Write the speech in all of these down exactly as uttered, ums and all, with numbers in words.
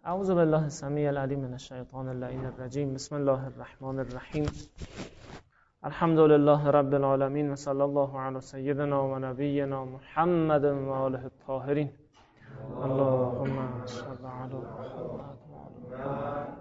اعوذ بالله السمیع العلیم من الشیطان اللعین الرجیم. بسم الله الرحمن الرحیم. الحمد لله رب العالمین و صلی الله علی سیدنا و نبینا محمد و آله الطاهرین. اللهم صل علی محمد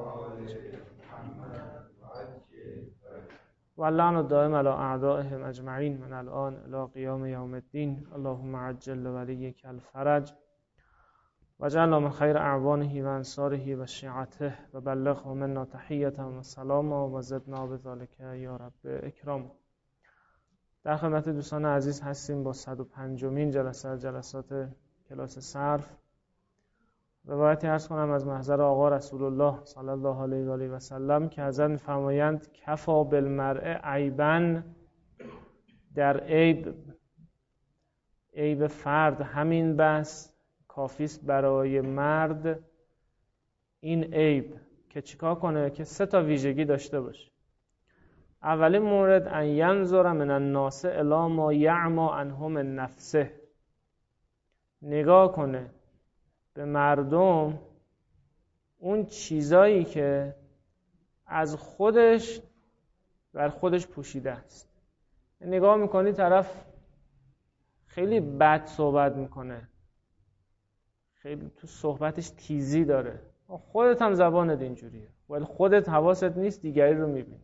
و اللعن الدائم علی اعدائهم اجمعین من الان الی قیام یوم الدین. اللهم عجل ولیک الفرج وجعلنا من خیر اعوانه و انصاره و شیعته و بلغه منا تحیة و سلاما و زدنا بذلک یا رب اکرام. در خدمت دوستان عزیز هستیم با صد و پنجمین جلسه از جلسات کلاس صرف. روایتی عرض کنم از محضر آقا رسول الله صلی الله علیه و آله و سلم که حضرت می‌فرمایند کفا بالمرء عیبا، در عیب عیب فرد همین بس کافیست برای مرد این عیب که چیکار کنه؟ که سه تا ویژگی داشته باشه. اولین مورد ان ینظر من الناس الی ما یعمی عنه من نفسه، نگاه کنه به مردم اون چیزایی که از خودش بر خودش پوشیده است. نگاه میکنی طرف خیلی بد صحبت میکنه، خیلی تو صحبتش تیزی داره، خودت هم زبانت اینجوریه ولی خودت حواست نیست، دیگری رو میبینی.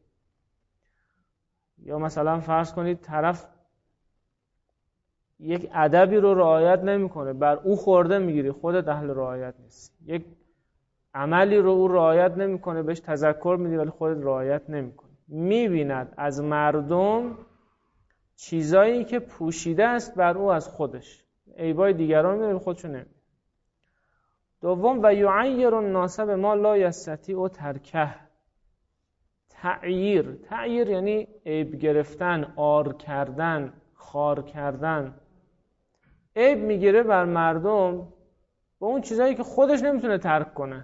یا مثلا فرض کنید طرف یک ادبی رو رعایت نمیکنه، بر او خورده میگیری، خودت اهل رعایت نیست. یک عملی رو او رعایت نمیکنه، بهش تذکر میدی ولی خودت رعایت نمیکنی. میبیند از مردم چیزایی که پوشیده است بر او از خودش، عیبای دیگران میبینه خودشو نمیبینه. دوم و یعیر الناس بما لا یستطیع ترکه، تعییر. تعییر یعنی عیب گرفتن، عار کردن، خار کردن. عیب میگیره بر مردم با اون چیزایی که خودش نمیتونه ترک کنه،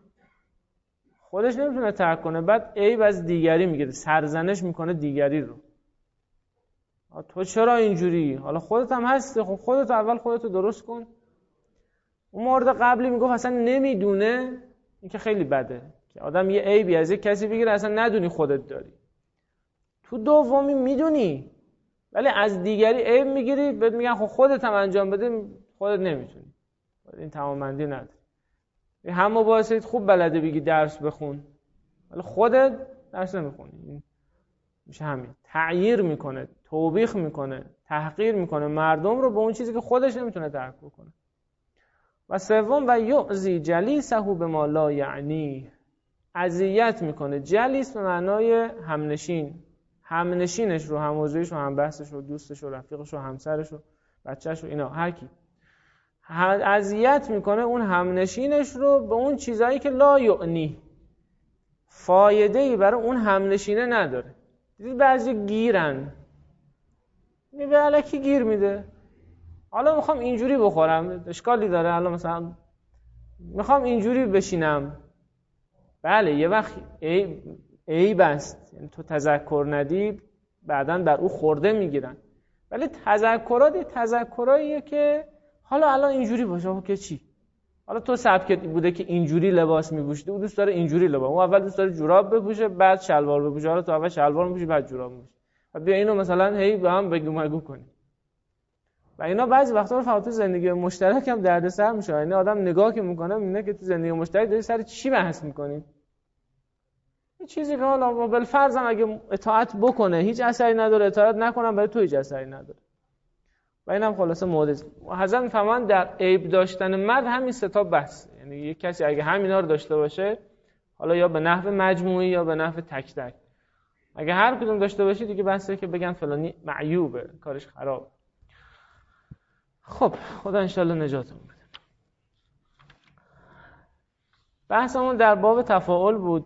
خودش نمیتونه ترک کنه، بعد عیب از دیگری میگیره، سرزنش میکنه دیگری رو. تو چرا اینجوری؟ حالا خودت هم هستی، خب خودت اول خودتو درست کن. اون مورد قبلی میگفت اصلا نمیدونه، این که خیلی بده که آدم یه عیبی از یک کسی بگیره اصلا ندونی خودت داری. تو دومی میدونی ولی از دیگری عیب میگیری، بهت میگن خب خودت هم انجام بده، خودت نمیتونی، این تمامندی نداری. هم مباحثه خوب بلده بگی درس بخون ولی خودت درس نمیخونی. این میشه همین، تعییر میکنه، توبیخ میکنه، تحقیر میکنه مردم رو به اون چیزی که خودش نمیتونه درک بکنه. و سوم و یعزی جلیسه بما لا یعنی، اذیت میکنه. جلیس به معنای همنشین، همنشینش رو، هموزیش رو، همبحثش رو، دوستش رو، رفیقش رو، همسرش رو، بچهش رو، اینا هر کی اذیت میکنه اون همنشینش رو به اون چیزایی که لا یعنی، فایده‌ای برای اون همنشینه نداره. دیدید بعضی گیرن، میبه الکی گیر میده، حالا میخوام اینجوری بخورم، اشکالی داره؟ حالا مثلا میخوام اینجوری بشینم، بله یه وقت عیب عیب است، یعنی تو تذکر ندی بعداً بر او خورده میگیرن. ولی تذکرات تذکراییه که حالا الان اینجوری باشه که چی؟ حالا تو سبکت بوده که اینجوری لباس میپوشیدی، او دوست داره اینجوری لباس، اون اول دوست داره جوراب بپوشه بعد شلوار بپوشه، حالا تو اول شلوار میپوشی بعد جوراب میپوشی، و بیا اینو مثلا هی با هم بگو مگو کنی. و اینا بعضی وقتا رو فقط تو زندگی مشترک هم دردسر میشه. یعنی آدم نگاه که میکنه میبینه که تو زندگی مشترک داری سر چی بحث میکنی؟ یه چیزی که حالا بالفرض هم اگه اطاعت بکنه هیچ اثری نداره، اطاعت نکنم برای تو هیچ اثری نداره. و اینم خلاصه مورد حضرت میفهمن در عیب داشتن مرد همین سه تا بحث. یعنی یک کسی اگه همینا رو داشته باشه، حالا یا به نحو مجموعی یا به نحو تک تک، اگه هر کدوم داشته باشی دیگه بحثه که بگن فلانی معیوبه، کارش خراب. خب خدا انشالله نجاتمون بده. بحثمون در باب تفاعل بود.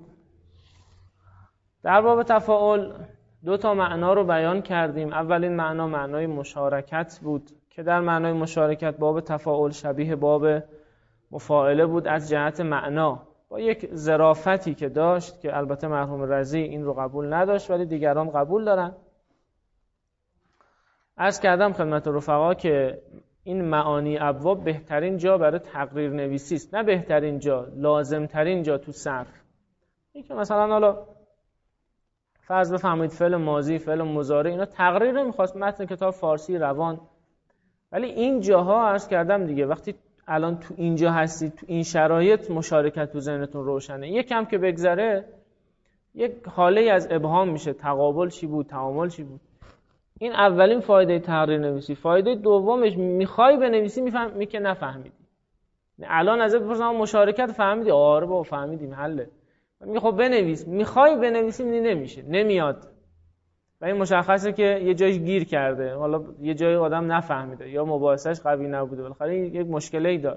در باب تفاعل دو تا معنا رو بیان کردیم. اولین معنا معنای مشارکت بود که در معنای مشارکت باب تفاعل شبیه باب مفاعله بود از جهت معنا، با یک ظرافتی که داشت که البته مرحوم رضی این رو قبول نداشت ولی دیگران قبول دارن. عرض کردم خدمت رفقا که این معانی ابواب بهترین جا برای تقریر نویسی است، نه بهترین جا، لازم ترین جا تو صرف. این که مثلا حالا فرض بفرمایید فعل ماضی، فعل مضارع، اینا تقریر نمیخواست، متن کتاب فارسی روان، ولی این جاها عرض کردم دیگه، وقتی الان تو اینجا هستید، تو این شرایط مشارکت تو ذهنتون روشنه. یکم که بگذره یک حاله از ابهام میشه، تقابل چی بود، تعامل چی بود. این اولین فایده تقریر نویسی. فایده دومش، میخوای بنویسی میفهمی که نفهمیدی. الان ازت بپرسم مشارکت فهمیدی؟ آره بابا فهمیدیم، حله. میگه خب بنویس. میخوای بنویسی میدی نمیشه، نمیاد. و این مشخصه که یه جایش گیر کرده، حالا یه جای آدم نفهمیده یا مباحثش قوی نبوده، بالاخره یک مشکلی داره.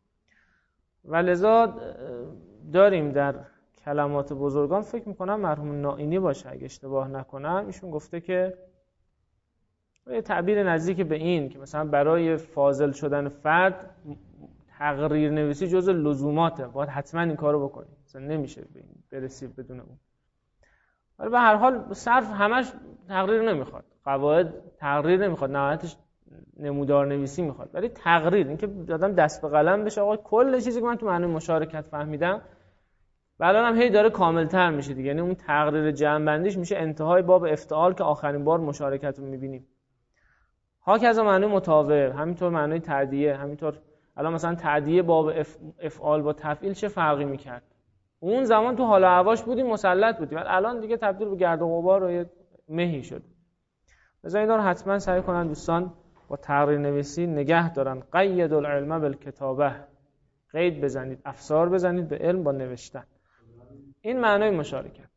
ولذا داریم در کلمات بزرگان، فکر میکنم مرحوم نائینی باشه اگه اشتباه نکنم، ایشون گفته که یه تعبیر نزدیک به این که مثلا برای فاضل شدن فرد تقریر نویسی جزء لزوماته، باید حتما این کارو بکنی، مثلا نمیشه برسی بدون اون. ولی به هر حال صرف همش تقریر نمیخواد، قواعد تقریر نمیخواد، نهایتش نمودار نویسی میخواد. ولی تقریر، اینکه آدم دست به قلم بشه آقا کل چیزی که من تو معنی مشارکت فهمیدم الان هم هی داره کاملتر میشه دیگه، یعنی اون تقریر جمع‌بندیش میشه انتهای باب افتعال که آخرین بار مشارکت رو میبینیم. ها که از معنی متاوب، همینطور معنی تعدیه، همینطور الان مثلا تعدیه باب اف... افعال با تفعیل چه فرقی میکرد؟ اون زمان تو حال و هواش بودیم، مسلط بودیم، ولی الان دیگه تبدیل به گرد و غبار و یه مهی شد. لذا اینا رو حتما سعی کنن دوستان با تقریر نویسی نگه دارن. قید العلم بالکتابه، قید بزنید، افسار بزنید به علم با نوشتن. این معنای مشارکت.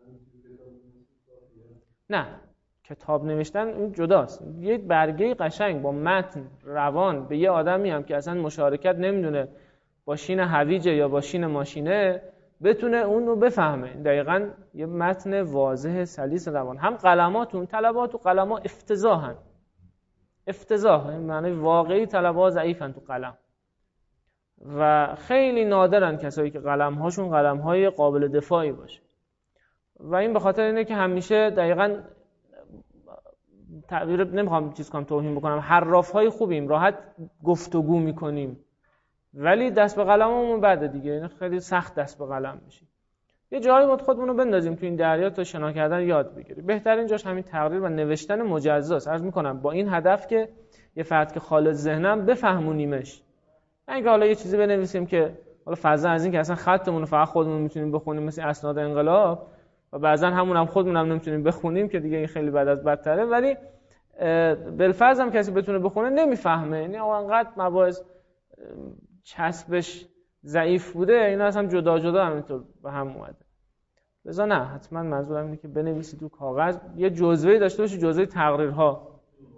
نه، کتاب نوشتن این جداست. یک برگه قشنگ با متن روان به یه آدمی هم که اصلا مشارکت نمیدونه، با شین هویجه یا با شین ماشینه، بتونه اون رو بفهمه. دقیقاً یه متن واضح سلیس روان. هم قلماتون، طلبات و قلم‌ها افتضاحن. افتضاح، این معنی واقعی طلب‌ها ضعیفن تو قلم. و خیلی نادرن کسایی که قلم‌هاشون قلم‌های قابل دفاعی باشه. و این به خاطر اینه که همیشه دقیقاً تعبیر نمیخوام چیز کنم، توهین بکنم، حراف‌های خوبیم، راحت گفتگو میکنیم، ولی دست به قلممون بده دیگه، یعنی خیلی سخت دست به قلم میشیم. یه جایی بود خودمون رو بندازیم تو این دریا تا شنا کردن یاد بگیریم. بهترین جاش همین تقریر و نوشتن مجزاست. عرض میکنم با این هدف که یه فرد که خالد ذهنم بفهمونیمش. اینکه حالا یه چیزی بنویسیم که حالا فضا از این که اصلا خطمون رو فقط خودمون میتونیم بخونیم مثل اسناد انقلاب، و بعضا همون هم خودمون هم نمیتونیم بخونیم که دیگه این خیلی بد از بدتره، ولی بالفرض هم کسی بتونه بخونه نمیفهمه، یعنی انقدر مباحث چسبش ضعیف بوده، اینا اصلا جدا جدا همینطور به هم اومده. لذا نه، حتما منظورم اینه که بنویسید تو کاغذ، یه جزوه‌ای داشته باشید، جزوه تقریرها.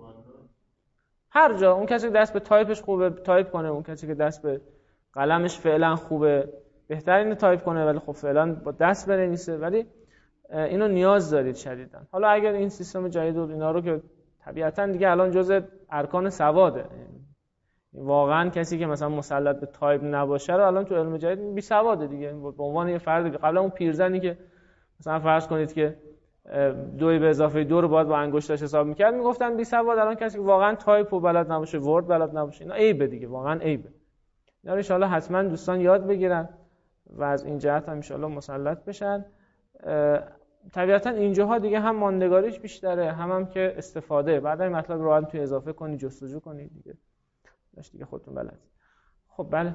هر جا اون کسی که دست به تایپش خوبه تایپ کنه، اون کسی که دست به قلمش فعلا خوبه بهتر اینه تایپ کنه، ولی خب فعلا با دست بنویسه. ولی اینو نیاز دارید شدیداً. حالا اگر این سیستم جدید و اینا رو که طبیعتاً دیگه الان جزء ارکان سواده، واقعا کسی که مثلا مسلط به تایپ نباشه رو الان تو علم جدید بی سواده دیگه، به عنوان یه فرد. قبلا اون پیرزنی که مثلا فرض کنید که دوی به اضافه دو رو باید با انگشتاش حساب میکرد میگفتن بی سواد، الان کسی که واقعا تایپ و بلد نباشه، ورد بلد نباشه، اینا عیبه دیگه، واقعا عیبه. اینا ان شاءالله حتما دوستان یاد بگیرن و از این جهت هم ان شاءالله مسلط بشن. طبیعتا اینجاها دیگه هم ماندگاریش بیشتره، هم هم که استفاده. بعد این مطلب رو هم توی اضافه کنی، جستجو کنی دیگه، باش دیگه خودتون بلد. خب بله.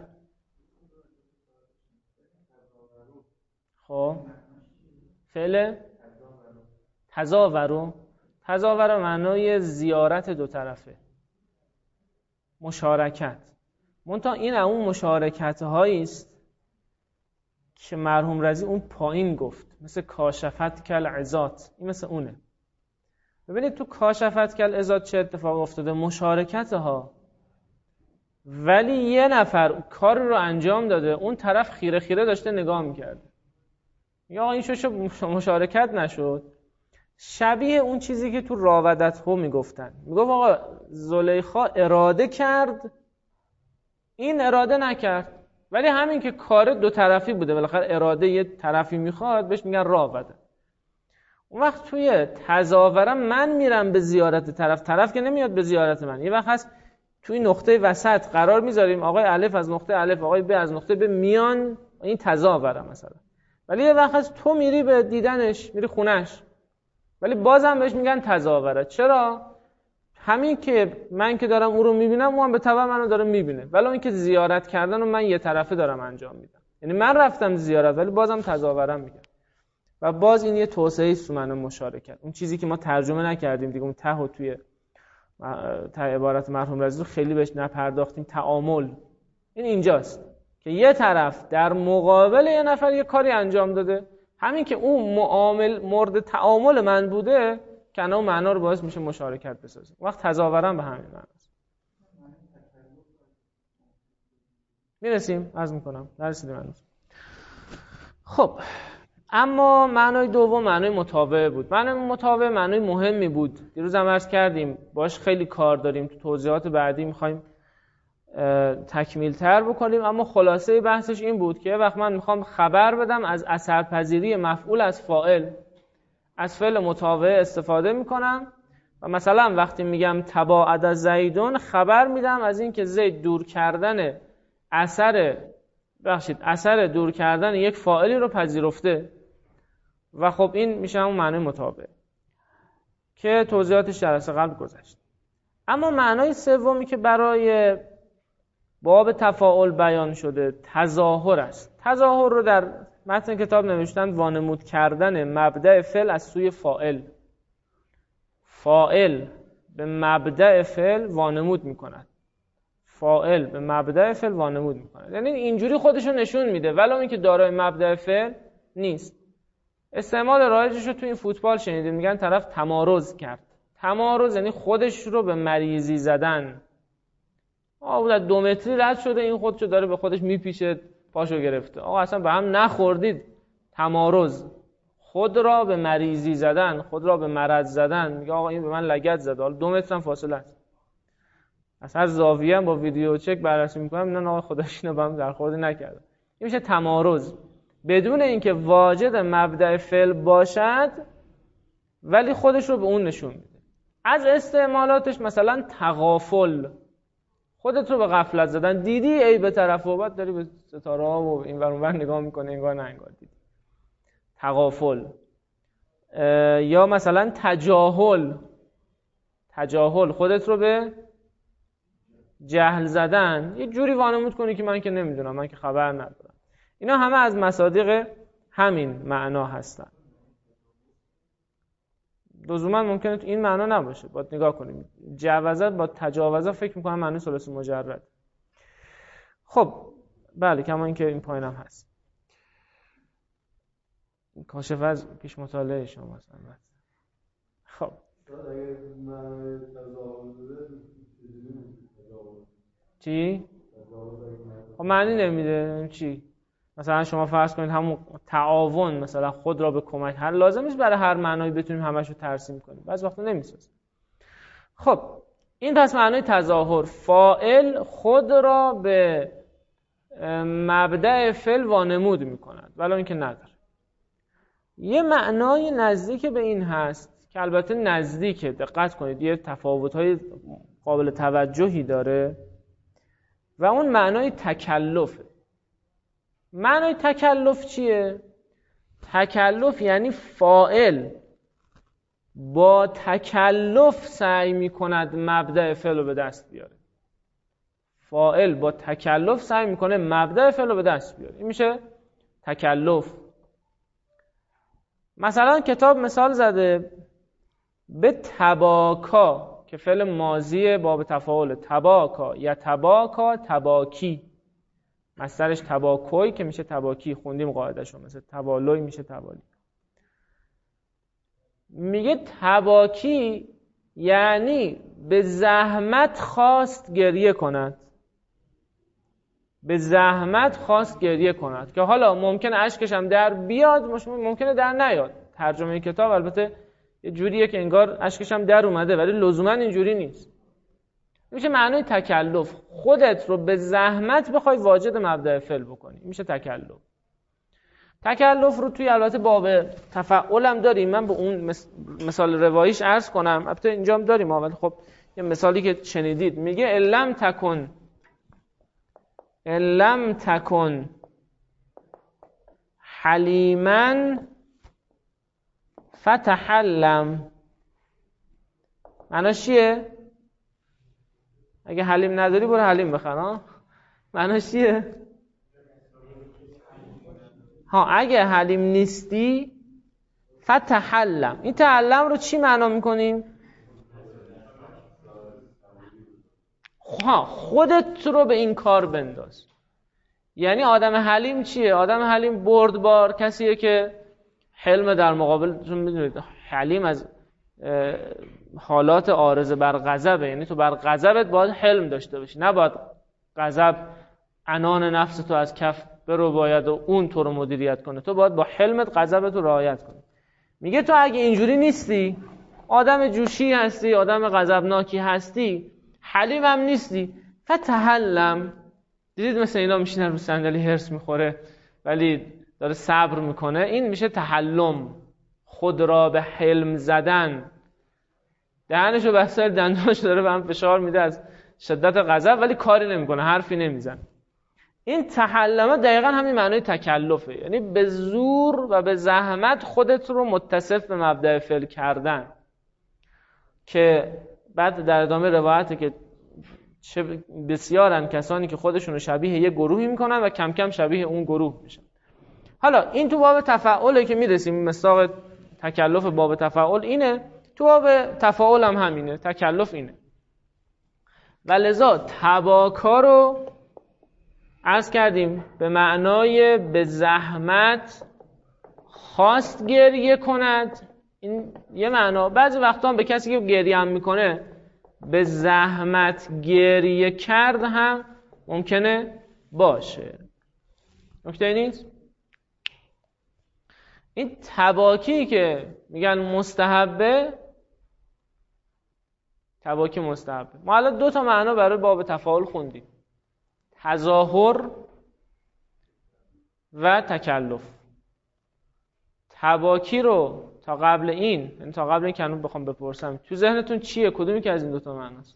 خب فعل تزاورو، تزاور معنای زیارت دو طرفه، مشارکت. منتها این اون مشارکت هایی است که مرحوم رضی اون پایین گفت، مثل کاشفت کل عزات، این مثل اونه. ببینید تو کاشفت کل عزات چه اتفاق افتاده؟ مشارکت ها، ولی یه نفر کار رو انجام داده، اون طرف خیره خیره داشته نگاه میکرده، یا این شو مشارکت نشد. شبیه اون چیزی که تو راودته میگفتن، میگفت آقا زلیخا اراده کرد، این اراده نکرد، ولی همین که کار دو طرفی بوده، بالاخره اراده یه طرفی میخواد، بهش میگن راوده. اون وقت توی تزاورم من میرم به زیارت طرف، طرف که نمیاد به زیارت من. یه وقت هست توی نقطه وسط قرار میذاریم، آقای الف از نقطه الف، آقای ب از نقطه ب میان، این تظاهره مثلا. ولی یه وقت از تو میری به دیدنش، میری خونش، ولی بازم بهش میگن تظاهره. چرا؟ همین که من که دارم او رو میبینم، اون هم به تبع منو داره میبینه، ولی این که زیارت کردن رو من یه طرفه دارم انجام میدم، یعنی من رفتم زیارت ولی بازم تظاهرم میگم. و باز این یه توسعه است تو معنای مشارکت. اون چیزی که ما ترجمه نکردیم دیگه، اون ته و توی تا عبارت مرحوم رضی خیلی بهش نپرداختیم، تعامل، این اینجاست که یه طرف در مقابل یه نفر یه کاری انجام داده، همین که اون معامل مورد تعامل من بوده که اون معنا رو باعث میشه مشارکت بسازه. وقت تظاهرم به همین معناست. میرسیم، عرض میکنم نرسیدیم هنوز. خب اما معنای دوم معنای متابع بود. معنای متابع معنای مهمی بود، دیروز هم عرض کردیم باش خیلی کار داریم، تو توضیحات بعدی میخوایم تکمیل تر بکنیم، اما خلاصه بحثش این بود که وقت من میخوام خبر بدم از اثرپذیری مفعول از فاعل، از فعل متابع استفاده میکنم و مثلا وقتی میگم تباعد از زیدون، خبر میدم از این که زید دور کردن اثر بخشید اثر دور کردن یک فاعلی رو پذیرفته و خب این میشه همون معنی متابع که توضیحاتش جلسه قبل گذشت. اما معنای سومی که برای باب تفاعل بیان شده تظاهر است. تظاهر رو در متن کتاب نوشتن وانمود کردن مبدأ فعل از سوی فاعل. فاعل به مبدأ فعل وانمود میکند. فاعل به مبدأ فعل وانمود میکند، یعنی اینجوری خودشو نشون میده ولو اینکه دارای مبدأ فعل نیست. استعمال رایجش رو تو این فوتبال شنیده، میگن طرف تمارض کرد. تمارض یعنی خودش رو به مریضی زدن. آقا در دو متری رد شده، این خودشو داره به خودش میپیشه، پاشو گرفته. آقا اصلا به هم نخوردید. تمارض، خود را به مریضی زدن، خود را به مرض زدن. میگه آقا این به من لگد زد، حالا دو متر هم فاصله است. از هر زاویه هم با ویدیو چک بررسی میکنم، نه آقا خودش اینو با هم درخورد نکرده. این میشه تمارض، بدون اینکه واجد مبدأ فعل باشد ولی خودش رو به اون نشون میده. از استعمالاتش مثلا تغافل، خودت رو به غفلت زدن. دیدی ای به طرف و بعد داری به ستاره ها و این ور اون ور نگاه میکنه، انگار نه انگار دیدی. تغافل. یا مثلا تجاهل، تجاهل خودت رو به جهل زدن، یه جوری وانمود کنی که من که نمیدونم، من که خبر ندارم. اینا همه از مصادیق همین معنا هستن. لزوما ممکنه تو این معنا نباشه، باید نگاه کنیم. جوازت با تجاوزت فکر میکنم معنی ثلاثی مجرد. خب بله، کما اینکه این پایین هم هست. کاشف از پیش مطالعه شما مثلا. خب چی؟ خب معنی نمیده. چی؟ مثلا شما فرض کنید همون تعاون، مثلا خود را به کمک، هر لازم نیست برای هر معنایی بتونیم همش رو ترسیم کنیم، بعضی وقتا نمیسازه. خب این پس معنای تظاهر، فاعل خود را به مبدأ فعل وانمود میکند ولو اینکه نداره. یه معنای نزدیک به این هست که البته نزدیکه، دقت کنید یه تفاوت‌های قابل توجهی داره و اون معنای تکلفه. معنای تکلف چیه؟ تکلف یعنی فاعل با تکلف سعی میکند مبدأ فعل رو به دست بیاره. فاعل با تکلف سعی میکنه مبدأ فعل رو به دست بیاره، این میشه تکلف. مثلا کتاب مثال زده به تباکا که فعل ماضی باب تفاعل، تباکا یا تباکا تباکی، مصدرش تباکوی که میشه تباکی، خوندیم قاعده‌شو، مثل تبالوی میشه تبالی. میگه تباکی یعنی به زحمت خواست گریه کند، به زحمت خواست گریه کند، که حالا ممکنه اشکش هم در بیاد، ممکنه در نیاد. ترجمه کتاب البته یه جوریه که انگار اشکش هم در اومده ولی لزوما اینجوری نیست. میشه معنای تکلف، خودت رو به زحمت بخوای واجد مبدأ فعل بکنی، میشه تکلف. تکلف رو توی البته باب تفعول هم داریم، من به اون مثال رواییش عرض کنم، البته اینجا هم داریم ولی خب یه مثالی که شنیدید میگه الم تکن الم تکن حلیما فتحلم. معناش چیه؟ اگه حلیم نداری برو حلیم بخر. ها معناش چیه؟ ها اگه حلیم نیستی فتحلم. این تحلم رو چی معنا میکنیم؟ ها خودت رو به این کار بنداز. یعنی آدم حلیم چیه؟ آدم حلیم بردبار کسیه که حلم در مقابل، چون میدونید حلیم از حالات عارضه بر غضبه، یعنی تو بر غضبت باید حلم داشته باشی، نباید غضب عنان نفس تو از کف برو باید و اون تو رو مدیریت کنه، تو باید با حلمت غضبت رو رعایت کنی. میگه تو اگه اینجوری نیستی، آدم جوشی هستی، آدم غضبناکی هستی، حلیم هم نیستی، فتحلم. دیدید مثل اینا میشینن رو صندلی هرس میخوره ولی داره صبر میکنه، این میشه تحلم، خود را به حلم زدن. دهنشو بسته دندانش داره به هم فشار میده از شدت غضب ولی کاری نمیکنه، حرفی نمیزنه. این تحلمه دقیقا همین معنای تکلفه، یعنی به زور و به زحمت خودت رو متصف به مبدأ فعل کردن، که بعد در ادامه روایته که بسیارن کسانی که خودشون رو شبیه یه گروهی میکنن و کم کم شبیه اون گروه میشن. حالا این تو باب تفاعله که میرسیم، مصداق تکلف باب تفاعل اینه، تو باب تفاعل هم همینه، تکلف اینه. و لذا تباکا رو عرض کردیم به معنای به زحمت خواست گریه کند، این یه معنا. بعضی وقتا هم به کسی که گریه هم میکنه به زحمت گریه کرد هم ممکنه باشه. نکته نیست؟ این تباکی که میگن مستحبه، تباکی مستحبه، ما الان دو تا معنا برای باب تفاعل خوندیم، تظاهر و تکلف. تباکی رو تا قبل این، یعنی تا قبل این کنون بخوام بپرسم تو ذهنتون چیه؟ کدومی که از این دو تا معناست؟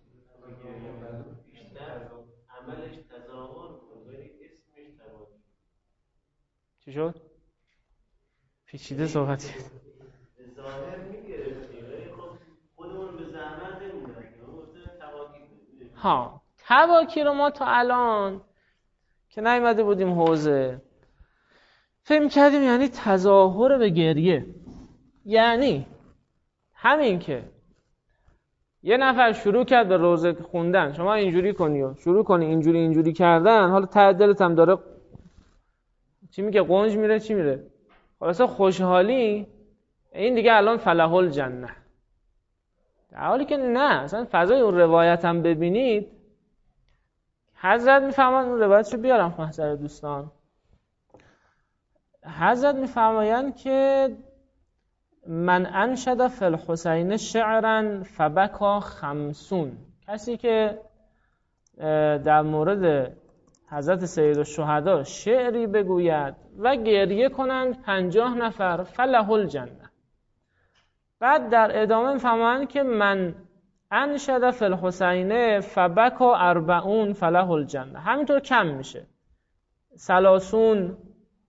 عملش تظاهر کنه ولی اسمش تباکی. چی شد؟ پیچیده صحبتی. ظاهر میگرفتیم ولی خب خودمون به زحمت نمیدونیم، گفته تباکی. ها تباکی رو ما تا الان که نیومده بودیم حوزه فهم کردیم یعنی تظاهر به گریه، یعنی همین که یه نفر شروع کرد به روزه خوندن، شما اینجوری کنی و شروع کنی اینجوری اینجوری کردن، حالا ته دلت هم داره چی میگه، قنج میره چی میره، خلاصه خوشحالی، این دیگه الان فلح الجنه. در حالی که نه، اصلا فضای اون روایت هم ببینید، حضرت میفهمن، اون روایت رو بیارم محضر دوستان، حضرت میفرمایند که من انشد فی الحسین شعرا فبکا خمسون، کسی که در مورد حضرت سید الشهدا شعری بگوید و گریه کنند پنجاه نفر فله الجنه. بعد در ادامه میفرمایند که من انشد فی الحسین فبکا اربعون فله الجنه، همینطور کم میشه، سلاسون،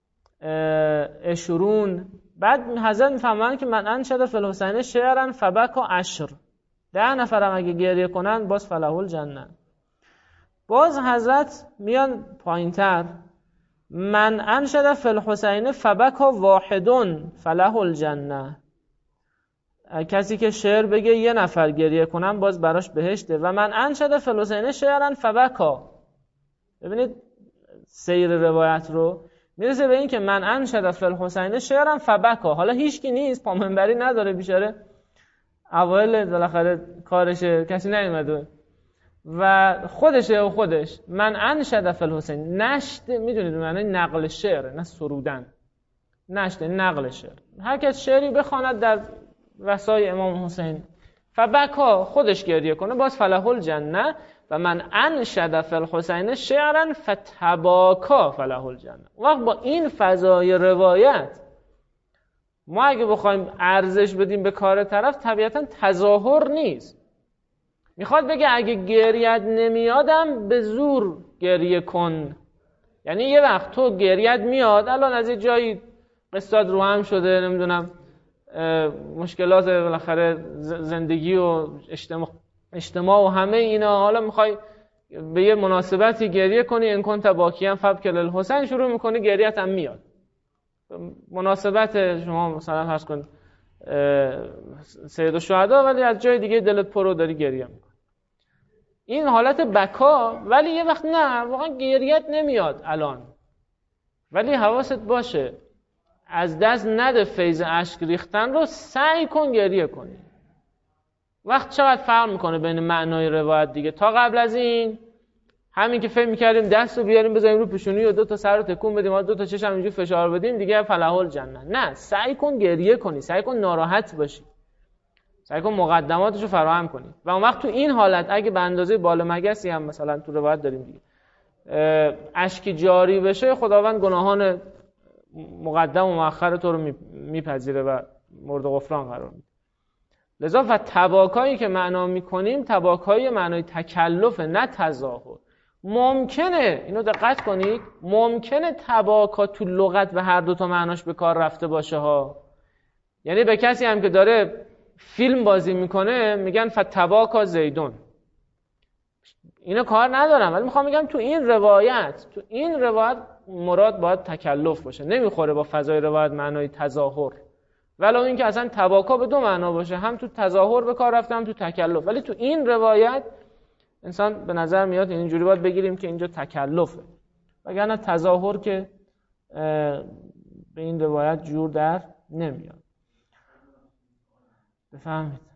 اشرون. بعد حضرت میفهمند که من انشد فی الحسین شعرا فبکا عشر، ده نفرم اگه گریه کنن باز فله الجنه. باز حضرت میان پایینتر، من انشد فی الحسین فبکا واحدون فله الجنه، کسی که شعر بگه یه نفر گریه کنن باز براش بهشته. و من انشد فی الحسین شعرا فبکا، ببینید سیر روایت رو، میرسه به این که من انشد فی الحسین شعرا فبکا. حالا هیچ کی نیست، پامنبری نداره بیچاره، اوایل بالاخره کارشه، کسی نیومده و خودشه و خودش من انشد فی الحسین، نشد میدونید معنی نقل شعر، نه سرودن، نشد نقل شعر، هر کس شعری بخواند در وصای امام حسین فبکا، خودش گریه کنه باز فله الجنه. و من انشد فی الحسین شعرا فتباکا فله الجنه. وقت با این فضای روایت ما اگه بخوایم ارزش بدیم به کار طرف، طبیعتا تظاهر نیست، میخواد بگه اگه گریت نمیادم به زور گریه کن. یعنی یه وقت تو گریت میاد، الان از یه جایی قصات رو هم شده، نمیدونم مشکلات بالاخره زندگی و اجتماع اجتماع و همه اینا، حالا میخوای به یه مناسبتی گریه کنی، این کن تباکیان فبکل الحسین، شروع میکنی گریت هم میاد. مناسبت شما مثلا فرض کن سید الشهدا، ولی از جای دیگه دلت پر رو داری گریه میکنی. این حالت بکا. ولی یه وقت نه، واقعا گریت نمیاد الان، ولی حواست باشه از دست نده فیض اشک ریختن رو، سعی کن گریه کنی. وقت چقدر فرق میکنه بین معنای روایت دیگه. تا قبل از این همین که فکر میکردیم دست رو بیاریم بذاریم رو پیشونی و دو تا سر رو تکون بدیم و دو تا چشم اینجوری فشار بدیم دیگه فلاح الجنه. نه، سعی کن گریه کنی، سعی کن ناراحت باشی، سعی کن مقدماتشو فراهم کنی. و اون وقت تو این حالت اگه به اندازه بال مگسی هم مثلا تو روایت داریم دیگه اشکی جاری بشه، خداوند گناهان مقدم و مؤخر تو رو میپذیره و مورد غفران قرار میده. لذا و تباکایی که معنا میکنیم تباکایی معنای تکلف، نه تظاهر. ممکنه، اینو دقت کنید، ممکنه تباکا تو لغت به هر دو تا معناش به کار رفته باشه ها. یعنی به کسی هم که داره فیلم بازی میکنه میگن فتباکا زیدون، اینو کار ندارم، ولی میخوام بگم تو این روایت تو این روایت مراد باید تکلف باشه، نمیخوره با فضای روایت معنای تظاهر. ولو اینکه اصلا تباکا به دو معنا باشه، هم تو تظاهر به کار رفته هم تو تکلف، ولی تو این روایت انسان به نظر میاد اینجوری باید بگیریم که اینجا تکلفه، وگرنه تظاهر که به این روایت جور در نمیاد. بفهمید؟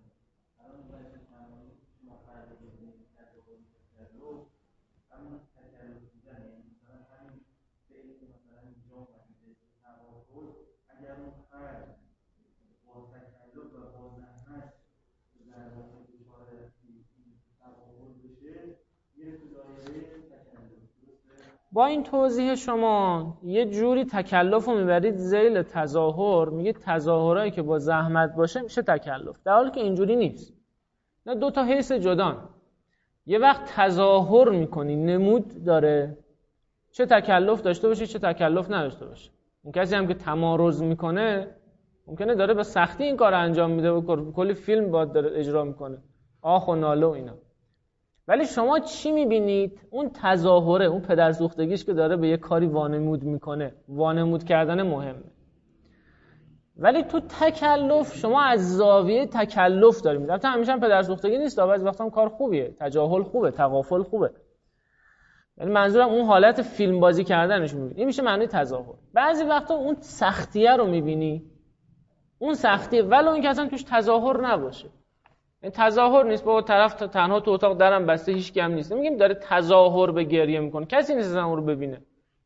با این توضیح شما یه جوری تکلف رو میبرید ذیل تظاهر، میگید تظاهرایی که با زحمت باشه میشه تکلف، در حالی که اینجوری نیست. نه، دو تا حیث جدان. یه وقت تظاهر میکنی نمود داره، چه تکلف داشته باشه چه تکلف نداشته باشه. اون کسی هم که تمارض میکنه ممکنه داره به سختی این کار انجام میده و کلی فیلم باید داره اجرا میکنه، آخ و ناله و اینا. ولی شما چی میبینید؟ اون تظاهره، اون پدرسوختگیش که داره به یه کاری وانمود میکنه. وانمود کردن مهمه. ولی تو تکلف شما از زاویه تکلف داریم. البته همیشه هم پدرسوختگی نیست، بعضی وقتا هم کار خوبیه، تجاهل خوبه، تغافل خوبه. یعنی منظورم اون حالت فیلم بازی کردنش میبینی. این میشه معنی تظاهر. بعضی وقتا اون سختیه رو میبینی، اون سختیه ولو اینکه اصلا توش تظاهر نباشه. این تظاهر نیست، با طرف تنها تو اتاق درم بسته هیچ کی هم نیست، میگیم داره تظاهر به گریه میکنه، کسی نیست اون رو ببینه،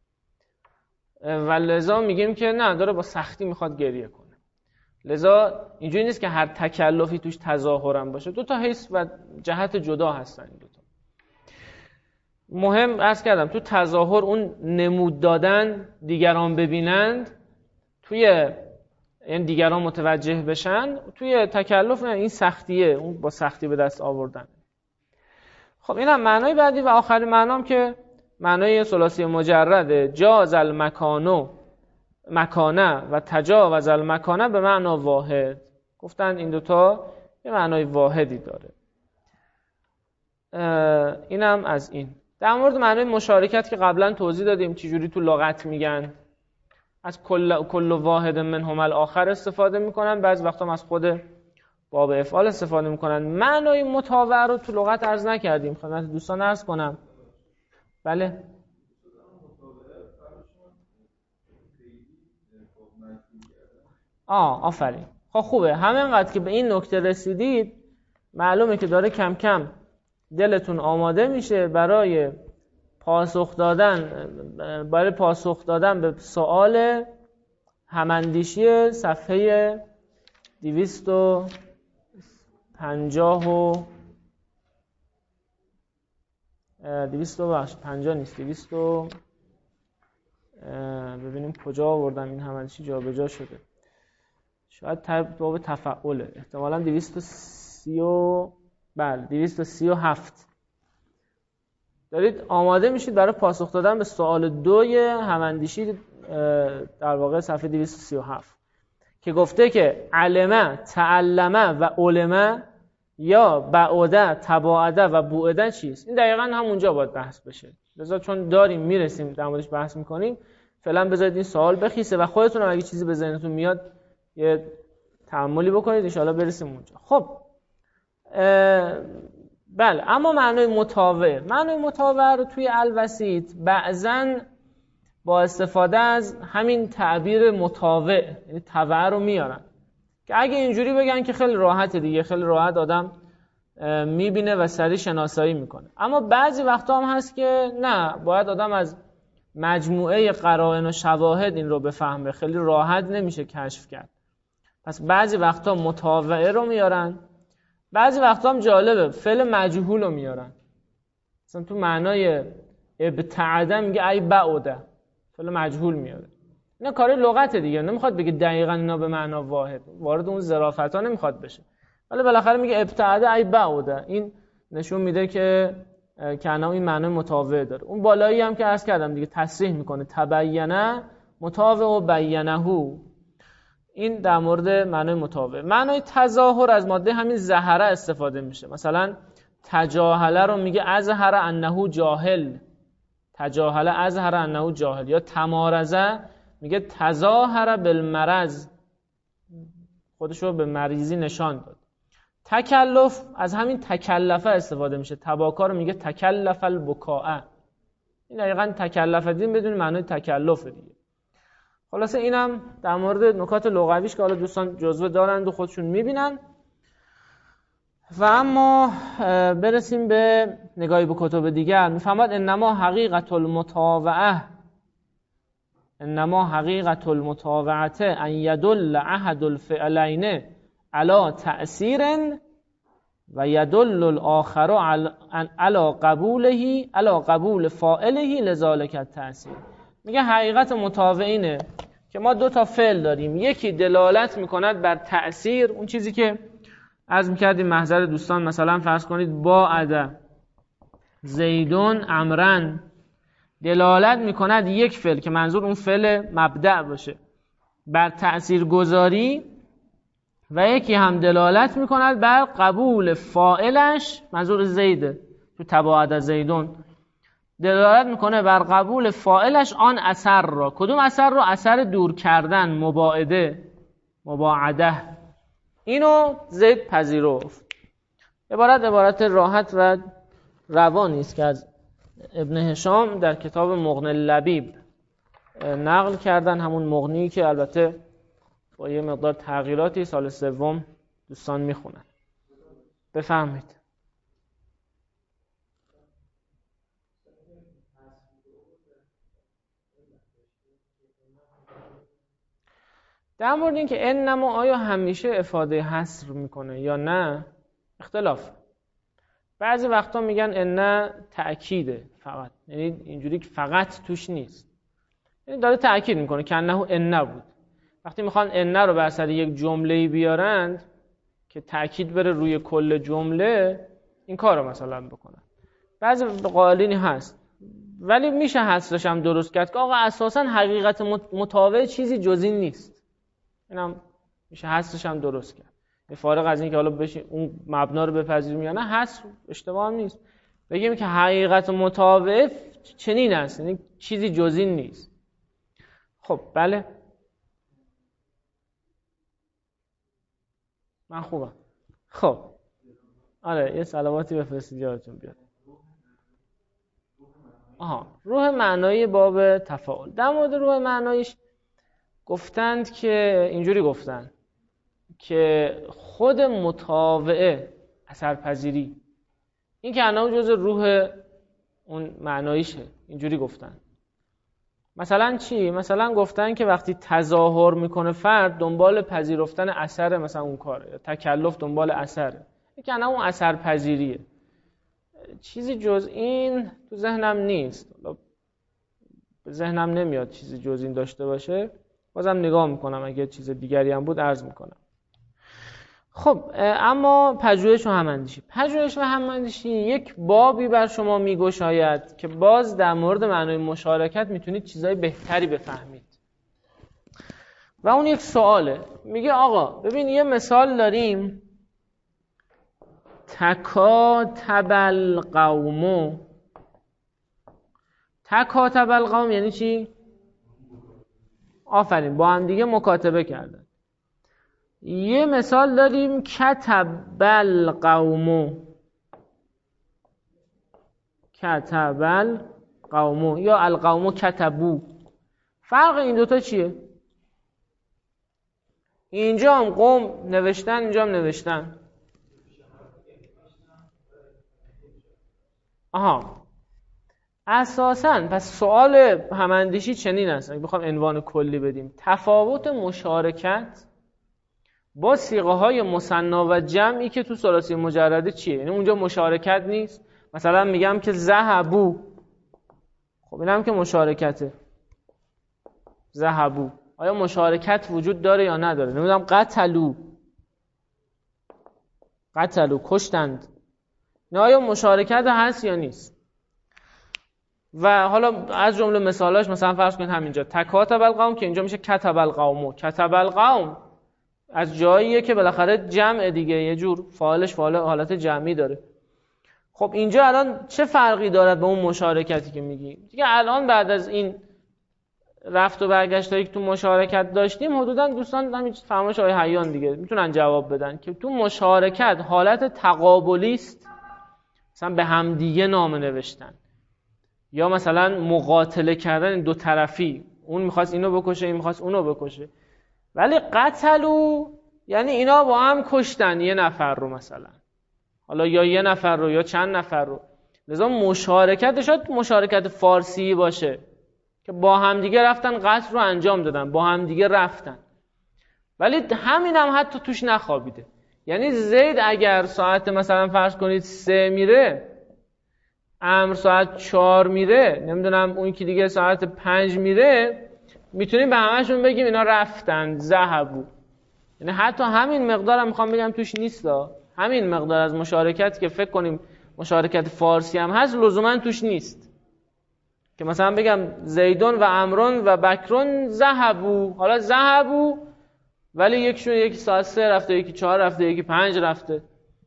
و لذا میگیم که نه، داره با سختی میخواد گریه کنه. لذا اینجوری نیست که هر تکلفی توش تظاهر هم باشه، دو تا حیث و جهت جدا هستن این دو تا. مهم عرض کردم تو تظاهر اون نمود دادن، دیگران ببینند، توی یعنی دیگران متوجه بشن، توی تکلف نه، این سختیه، اون با سختی به دست آوردن. خب اینم معنای بعدی و آخرین معنام که معنای ثلاثی مجرده، جاز المکانو مکانه و تجاوز المکانه به معنا واحد. گفتن این دوتا یه معنای واحدی داره. اینم از این. در مورد معنای مشارکت که قبلا توضیح دادیم چجوری تو لغت میگن، از کل کل واحد منهم الاخر استفاده میکنن، بعضی وقتا هم از خود باب افعال استفاده میکنن. معنای متاوع رو تو لغت عرض نکردیم، خدمت دوستان عرض کنم. بله آه آفرین. خب خوبه، همینقدر که به این نکته رسیدید معلومه که داره کم کم دلتون آماده میشه برای پاسخ دادن برای پاسخ دادن به سوال هماندیشی صفحه دویست و پنجاه و دویست و پنجاه نیست دویست و ببینیم کجا آوردم این هماندیشی جا به جا شده، شاید باب تفعله، احتمالاً دویست و سی و بله دویست و سی و هفت. دارید آماده میشید برای پاسخ دادن به سوال دوی هماندیشی در واقع صفحه دویست و سی و هفت که گفته که علمه، تعلمه و علمه یا بعوده، تباعده و بوعده چیست؟ این دقیقاً همونجا باید بحث بشه. لذا چون داریم میرسیم در موردش بحث میکنیم، فعلا بذارید این سوال بخیسه و خودتون هم اگه چیزی به ذهنتون میاد یه تأملی بکنید، ان شاءالله برسیم اونجا. خب بله، اما معنای متاوع، معنای متاوع رو توی الوسیط بعضن با استفاده از همین تعبیر متاوع، یعنی تبع رو میارن که اگه اینجوری بگن که خیلی راحته دیگه، خیلی راحت آدم میبینه و سریع شناسایی میکنه. اما بعضی وقتا هم هست که نه، باید آدم از مجموعه قرائن و شواهد این رو بفهمه، خیلی راحت نمیشه کشف کرد. پس بعضی وقتا متاوعه رو میارن، بعضی وقتا هم جالبه فعل مجهول رو میارن. مثلا تو معنای ابتعده میگه ای بعوده، فعل مجهول میاره. اینا کار لغت دیگه، نمیخواد بگه دقیقاً اینا به معنا واحد، وارد اون ظرافت ها نمیخواد بشه، ولی بالاخره میگه ابتعده ای بعوده. این نشون میده که کنه این معنی متاوع داره. اون بالایی هم که عرض کردم دیگه تصریح میکنه تبینه متاوع و بینهو، این در مورد معنی متاوع. معنی تظاهر از ماده همین ظهره استفاده میشه. مثلا تجاهله رو میگه ازهر انه جاهل، تجاهله ازهر انه جاهل. یا تمارزه میگه تظاهر بالمرض، خودشو به مریضی نشان داد. تکلف از همین تکلفه استفاده میشه. تباکا رو میگه تکلف البکاء، این دقیقاً تکلف دین بدون معنی تکلف دیگه. خلاصه اینم در مورد نکات لغویش که حالا دوستان جزوه دارند و خودشون میبینن. و اما برسیم به نگاهی به کتب دیگر. میفهمد انما حقیقت المتاوعه، انما حقیقت المتاوعته ان یدل احد الفعلین علی تأثیر و یدل الاخر علی قبوله علی قبول فاعله لذالک التأثیر. میگه حقیقت متاوع اینه که ما دو تا فعل داریم، یکی دلالت میکند بر تأثیر، اون چیزی که عرض میکردیم محضر دوستان، مثلا فرض کنید با عده زیدون امرن، دلالت میکند یک فعل که منظور اون فعل مبدأ باشه بر تأثیر گذاری، و یکی هم دلالت میکند بر قبول فاعلش، منظور زیده تو تباعد زیدون، دلالت میکنه بر قبول فاعلش آن اثر را. کدوم اثر را؟ اثر دور کردن، مباعده، مباعده. اینو زید پذیرفت. عبارت عبارت راحت و روانی است که از ابن هشام در کتاب مغنی اللبیب نقل کردن، همون مغنی که البته با یه مقدار تغییراتی سال سوم دوستان میخونن. بفهمید. در مورد این که انما آیا همیشه افاده حصر میکنه یا نه اختلاف. بعضی وقتا میگن ان تأکیده فقط، یعنی اینجوری که فقط توش نیست، یعنی داره تأکید میکنه که انه ان بود. وقتی میخوان ان رو بر سر یک جمله‌ای بیارند که تأکید بره روی کل جمله، این کار رو مثلا بکنن. بعضی قائلینی هست، ولی میشه حصرش هم درست کرد که آقا اساساً حقیقت متاوع چیزی جز این نیست. اینم میشه حصرش هم درست کرد. فارغ از این که حالا بشین اون مبنا رو بپذیریم یا نه، حصر اشتباه نیست. بگیم که حقیقت متاوع چنین است، یعنی چیزی جز این نیست. خب بله، من خوبم. خب آره، یه صلواتی بفرستید یادتون بیاد. آها، روح معنایی باب تفاعل. در مورد روح معناییش گفتند که اینجوری گفتند که خود متاوعه اثرپذیری، این که انه جز روح اون معناییشه، اینجوری گفتن. مثلا چی؟ مثلا گفتن که وقتی تظاهر میکنه فرد دنبال پذیرفتن اثر مثلا اون کاره، یا تکلف دنبال اثره، این که انه اون اثرپذیریه. چیزی جز این تو ذهنم نیست، به ذهنم نمیاد چیزی جز این داشته باشه. بازم نگاه میکنم، اگه چیز دیگری هم بود عرض میکنم. خب اما پژوهش و هماندیشی پژوهش و هماندیشی یک بابی بر شما میگشاید که باز در مورد معنای مشارکت میتونید چیزای بهتری بفهمید و اون یک سواله. میگه آقا ببین یه مثال داریم، تکاتب القوم. تکاتب القوم یعنی چی؟ آفرین، با هم دیگه مکاتبه کردن. یه مثال داریم کتب القوم، کتب القوم یا القوم کتبو. فرق این دوتا چیه؟ اینجا هم قوم نوشتن، اینجا هم نوشتن. آها، اساساً پس سوال هماندیشی چنین است، اگه بخوام عنوان کلی بدیم، تفاوت مشارکت با صیغه های مثنا و جمعی که تو ثلاثی مجرده چیه؟ یعنی اونجا مشارکت نیست. مثلا میگم که ذهبوا، خب اینم که مشارکته، ذهبوا. آیا مشارکت وجود داره یا نداره؟ نمیدونم قتلوا، قتلوا کشتند، نه آیا مشارکت هست یا نیست؟ و حالا از جمله مثالاش مثلا فرض کنید همینجا تکاتب القوم که اینجا میشه کتب القوم. کتب القوم از جاییه که بالاخره جمع دیگه، یه جور فاعلش فاعل حالت جمعی داره. خب اینجا الان چه فرقی دارد به اون مشارکتی که میگی؟ دیگه الان بعد از این رفت و برگشتایی که تو مشارکت داشتیم، حدودا دوستان همین فرمایش آقای حیان دیگه میتونن جواب بدن که تو مشارکت حالت تقابلی است، مثلا به هم دیگه نامه نوشتن یا مثلا مقاتله کردن دو طرفی، اون میخواست اینو بکشه این میخواست اونو بکشه. ولی قتلوا یعنی اینا با هم کشتن یه نفر رو، مثلا حالا یا یه نفر رو یا چند نفر رو. لذا مشارکت شاید مشارکت فارسی باشه که با هم دیگه رفتن قتل رو انجام دادن، با هم دیگه رفتن، ولی همین هم حتی توش نخوابیده. یعنی زید اگر ساعت مثلا فرض کنید سه میره، عمرو ساعت چهار میره، نمیدونم اون که دیگه ساعت پنج میره، میتونیم به همهشون بگیم اینا رفتن، ذهبوا. یعنی حتی همین مقدار هم میخوام بگم توش نیست، همین مقدار از مشارکت که فکر کنیم مشارکت فارسی هم هست لزوما توش نیست که مثلا بگم زیدون و عمرون و بکرون ذهبوا. حالا ذهبوا ولی یکیشون یکی ساعت سه رفته، یکی چهار رفته، یکی پنج رفته.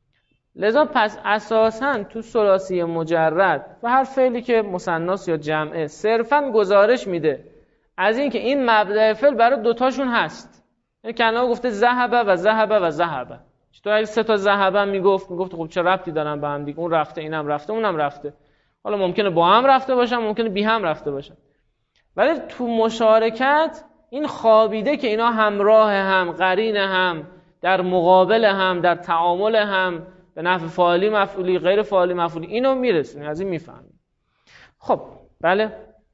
لذا پس اساساً تو ثلاثی مجرد و هر فعلی که مثناست یا جمعه صرفاً گزارش میده از این که این مبدأ فعل برای دوتاشون هست. یعنی کنعان گفته ذهب و ذهب و ذهب. چطور اگه سه تا ذهب میگفت میگفت خب چه ربطی دارن به هم دیگه، اون رفته اینم رفته اونم رفته. حالا ممکنه با هم رفته باشن، ممکنه بی هم رفته باشن، ولی تو مشارکت این خوابیده که اینا همراه هم، قرین هم، در مقابل هم، در تعامل هم، به نفع فاعلی مفعولی غیر فاعلی مفعولی، اینو میرسونی، از این میفهمی. خب بله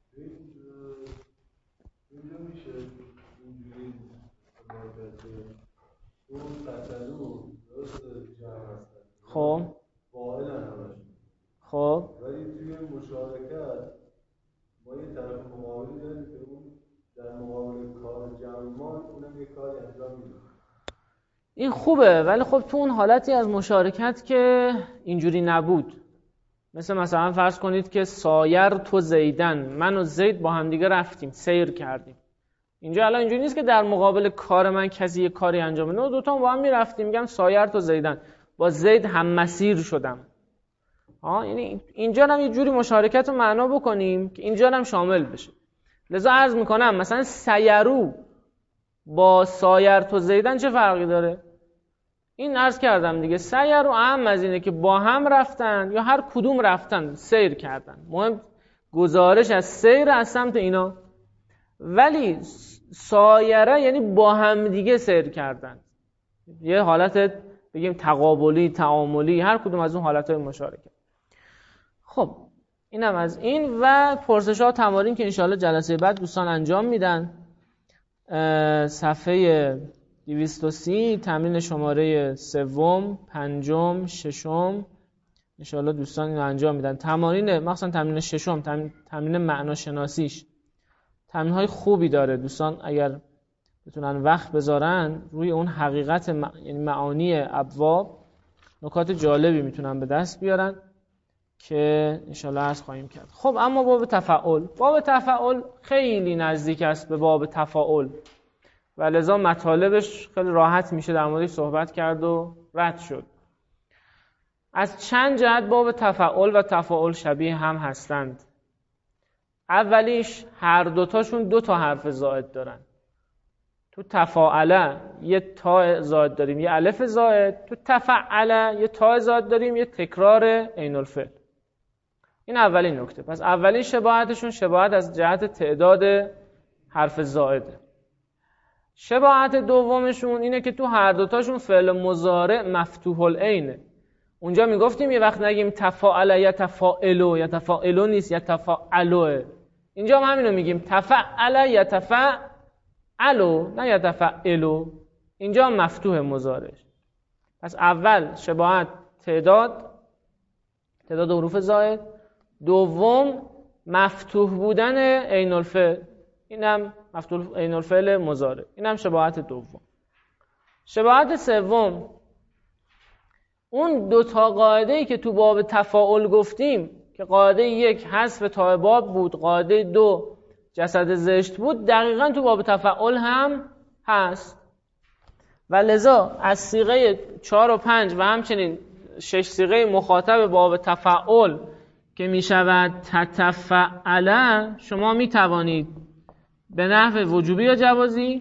خب خب ولی توی مشارکت ما یه طرف مقابلی داریم که اون در مقابل کار جمعیمان اونم یه کاری انجام میده. این خوبه، ولی خب تو اون حالتی از مشارکت که اینجوری نبود، مثل مثلا فرض کنید که سایر تو زیدن، من و زید با هم دیگه رفتیم سیر کردیم. اینجا الان اینجوری نیست که در مقابل کار من کسی یه کاری انجام بده، دو تا با هم میرفتیم، میگم سایر تو زیدن، با زید هم مسیر شدم. ها، یعنی اینجا هم یه جوری مشارکت رو معنا بکنیم که اینجا هم شامل بشه. لذا عرض میکنم مثلا سیرو با سایر تو زیدن چه فرقی داره؟ این عرض کردم دیگه، سیرو اهم از اینه که با هم رفتن یا هر کدوم رفتن سیر کردن، مهم گزارش از سیر از سمت اینا. ولی سایره یعنی با هم دیگه سیر کردن، یه حالت بگیم تقابلی، تعاملی، هر کدوم از اون حالتهای مشارکت. خب اینم از این و پرسش ها و تمارین که انشاءالله جلسه بعد دوستان انجام میدن. صفحه دویست و سی تمرین شماره سوم، پنجم، ششم انشاءالله دوستان اینو انجام میدن. تمارین مخصوصا تمرین ششم، تمرین, تمرین معناشناسیش تمرین های خوبی داره دوستان، اگر بتونن وقت بذارن روی اون حقیقت م... یعنی معانی ابواب نکات جالبی میتونن به دست بیارن که انشالله عرض خواهیم کرد. خب اما باب تفاعل، باب تفاعل خیلی نزدیک است به باب تفاعل و لذا مطالبش خیلی راحت میشه در موردش صحبت کرد و رد شد. از چند جهت باب تفاعل و تفاعل شبیه هم هستند. اولیش هر دوتاشون دو تا حرف زائد دارن. تو تفاعله یه تا زائد داریم یه الف زائد، تو تفعله یه تا زائد داریم یه تکرار عین الفعل. این اولین نکته. پس اولین شباهتشون شباهت از جهت تعداد حرف زائده. شباهت دومشون اینه که تو هر دوتاشون فعل مضارع مفتوح العینه. اونجا میگفتیم یه وقت نگیم تفاعل یا تفاعلو یا تفاعلو نیست یا تفاعلوه. اینجا هم همینو میگیم تفاعل یا تفاعلو نه یا تفاعلو. اینجا هم مفتوح مضارعش. پس اول شباهت تعداد تعداد حروف زائد، دوم مفتوح بودن عین الفعل، اینم مفتوح عین الفعل مضارع، اینم شباهت دوم. شباهت سوم اون دو تا قاعده‌ای که تو باب تفاعل گفتیم که قاعده یک حذف تاء باب بود، قاعده دو جسد زشت بود، دقیقاً تو باب تفاعل هم هست و لذا از صیغه چهار و پنج و همچنین شش صیغه مخاطب باب تفاعل که می شود تتفعل، شما می توانید به نحو وجوبی یا جوازی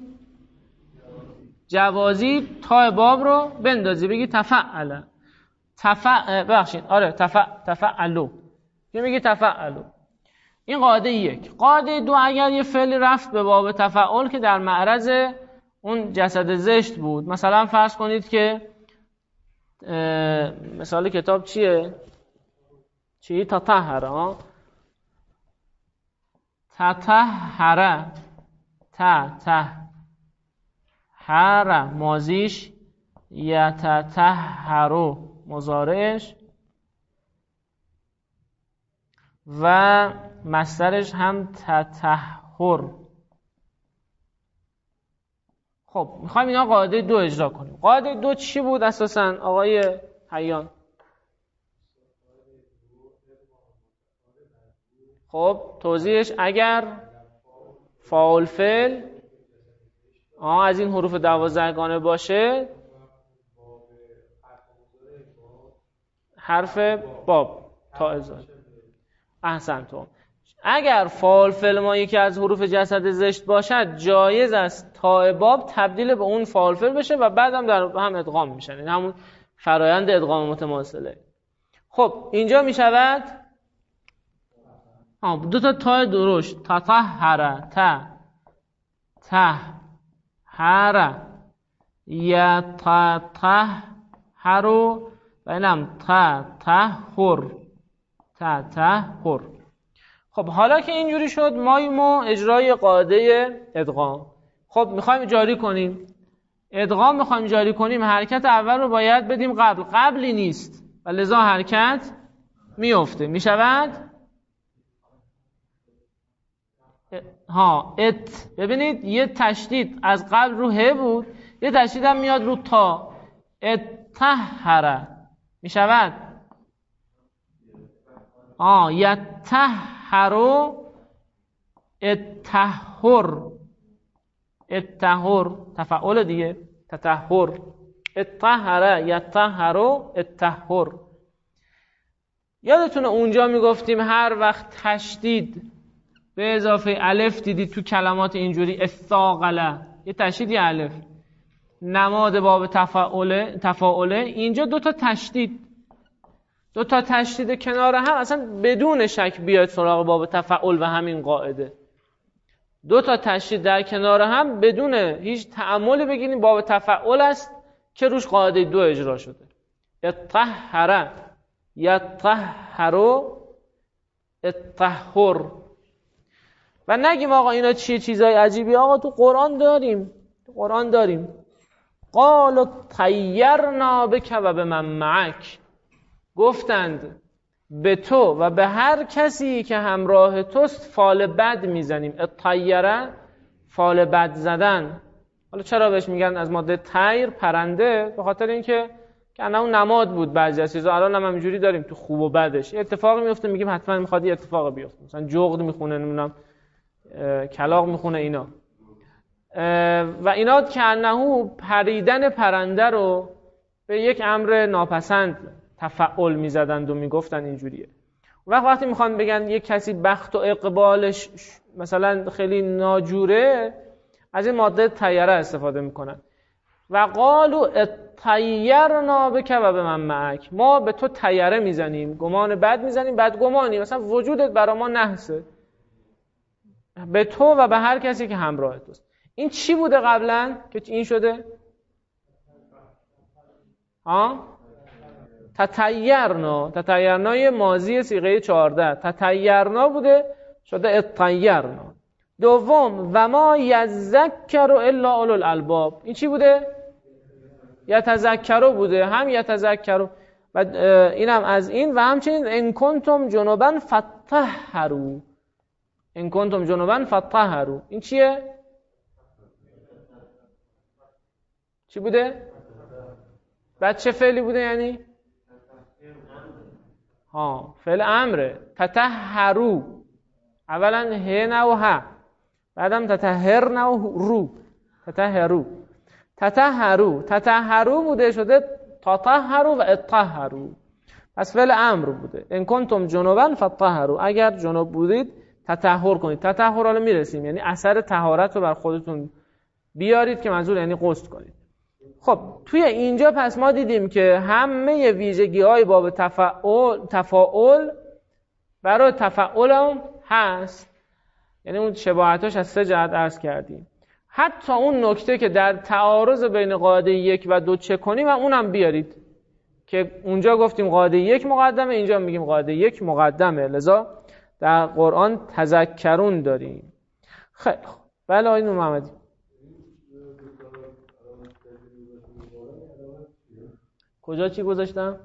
جوازی تاء باب رو بندازی بگی تفعل تفع ببخشید آره تفع تفعلو یا میگی تفعلو. این قاعده یک. قاعده دو اگر یه فعلی رفت به باب تفاعل که در معرض اون جسد زشت بود، مثلا فرض کنید که مثال کتاب چیه؟ چی؟ تطهره ها تطهره تطهره ماضیش یتطهرو مضارعش و مصدرش هم تطهر. خب میخوایم اینا قاعده دو اجرا کنیم. قاعده دو چی بود اساساً آقای حیان؟ خب توضیحش اگر فاعل فعل آه از این حروف دوازدهگانه باشه حرف باب تا ازاد. احسن تو. اگر فاعل فعل ما یکی از حروف جسد زشت باشد جایز است تاء باب تبدیل به اون فاعل فعل بشه و بعدم در هم ادغام میشن. این همون فرایند ادغام متماثله. خب اینجا میشود ها دو تا تاء درشت تطهر ت ته هر یا تطهرو و اینم تطهر تطهر. خب حالا که اینجوری شد ماییم و اجرای قاعده ادغام. خب میخوایم جاری کنیم ادغام، میخوایم جاری کنیم حرکت اول رو باید بدیم قبل، قبلی نیست و لذا حرکت میفته. میشود ها ات. ببینید یه تشدید از قبل رو ه بود، یه تشدید هم میاد رو تا. اتطهره میشود آه یتطهرو التطهر التطهر تفعول دیگه تطهر التطهر یتطهرو التطهر. یادتونه اونجا میگفتیم هر وقت تشدید به اضافه الف دیدید تو کلمات اینجوری الثاقله یه تشدید الف نماد باب تفاعله تفاعله اینجا دو تا تشدید دو تا تشدید کنار هم اصلا بدون شک بیاید سراغ باب تفاعل و همین قاعده. دو تا تشدید در کنار هم بدون هیچ تأملی بگیریم باب تفاعل است که روش قاعده دو اجرا شده. الطهر یطهرو الطهر. و نگیم آقا اینا چیه چیزای عجیبی. آقا تو قرآن داریم تو قرآن داریم قالوا طیرنا بک و بمن معک. گفتند به تو و به هر کسی که همراه توست فال بد میزنیم. الطیره فال بد زدن حالا چرا بهش میگن از ماده طیر پرنده؟ به خاطر اینکه که اون نماد بود بعضی از چیزا. الان هم همینجوری داریم تو خوب و بدش اتفاقی میفته میگیم حتما میخواد یه اتفاق بیفته، مثلا جغد میخونه، نمیدونم کلاغ میخونه اینا و اینا کانه پریدن پرنده رو به یک امر ناپسند تفعول میزدند و میگفتن اینجوریه. وقت وقتی میخوان بگن یک کسی بخت و اقبالش مثلا خیلی ناجوره، از این ماده طیره استفاده میکنن. و قالوا اطیرنا بک و بمن معک، ما به تو طیره میزنیم، گمان بد میزنیم، بد گمانی، مثلا وجودت برا ما نحسه، به تو و به هر کسی که همراه توست. این چی بوده قبلا که این شده؟ ها؟ تطیرنا. تطیرنا یه ماضی صیغه چهارده، تطیرنا بوده شده اطیرنا. دوم و ما یذکر الا اولو الالباب، این چی بوده؟ یتذکر بوده، هم یتذکر و اینم از این. و همچنین ان کنتم جنبا فطهروا، ان کنتم جنبا فطهروا، این چیه؟ چی بوده؟ بعد چه فعلی بوده یعنی؟ ها فعل امره. تطهروا، اولا ه نه و ه، بعدم تطهر نه و رو، تطهروا تطهروا تطهروا بوده شده تطهروا و اطهروا، پس فعل امر بوده. ان کنتم جنبا فطهروا، اگر جنوب بودید تطهر کنید. تطهر حالا میرسیم، یعنی اثر طهارت رو بر خودتون بیارید که منظور یعنی غسل کنید. خب توی اینجا پس ما دیدیم که همه ویژگی های باب تفاعل تفاعل برای تفاعل هم هست، یعنی اون شباهتاش از سه جهت عرض کردیم. حتی اون نکته که در تعارض بین قاعده یک و دو چه کنیم و اونم بیارید که اونجا گفتیم قاعده یک مقدمه، اینجا میگیم قاعده یک مقدمه، لذا در قرآن تذکرون داریم. خیلی خوب. بله آقای نور محمدی. کجا چی گذاشتم؟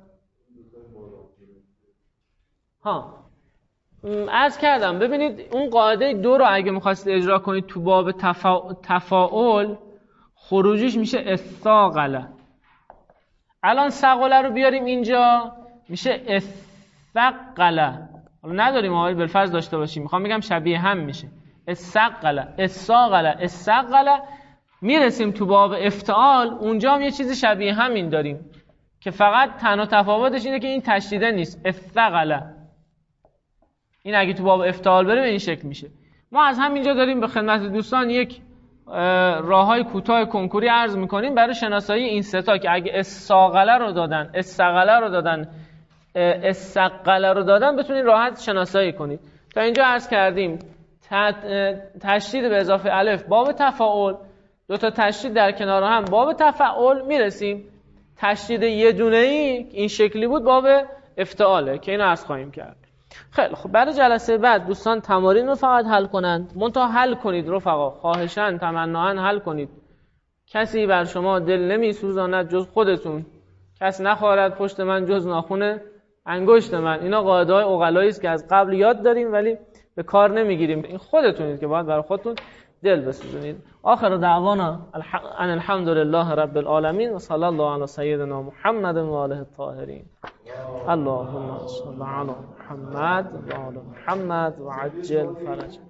ها عرض کردم ببینید اون قاعده دو رو اگه میخواستید اجرا کنید تو باب تفا... تفاعل خروجیش میشه استاقله. الان ثقله رو بیاریم اینجا میشه استقله. حالا نداریم آقای بالفرض داشته باشیم، میخوام بگم شبیه هم میشه استقله استاقله استقله. میرسیم تو باب افتعال، اونجا هم یه چیز شبیه همین داریم که فقط تنها تفاوتش اینه که این تشدیده نیست، استقله. این اگه تو باب افتعال بره به این شکل میشه. ما از همینجا داریم به خدمت دوستان یک راههای کوتاه کنکوری عرض میکنیم برای شناسایی این سه تا که اگه استقله رو دادن، استقله رو دادن، استقله رو دادن بتونید راحت شناسایی کنید. تا اینجا عرض کردیم تشدید به اضافه الف باب تفاعل، دو تا تشدید در کنار هم باب تفاعل. میرسیم تشدید یه دونه‌ای این شکلی بود باب افتعاله که اینو عرض خواهیم کرد. خیلی خب برای جلسه بعد دوستان تمارین رو فقط حل کنند، منتها حل کنید رفقا، خواهشاً تمناً حل کنید. کسی بر شما دل نمی سوزاند جز خودتون، کس نخواهد پشت من جز ناخن انگشت من. اینا قاعده های عقلایی است که از قبل یاد داریم ولی به کار نمیگیریم. این خودتونید که باید برای خودتون دل بسوزونید. آخر دعوانا ان الحمد لله رب العالمین و صلی الله علی سیدنا محمد و آله الطاهرین. اللهم صل علی محمد و آل محمد و عجل فرج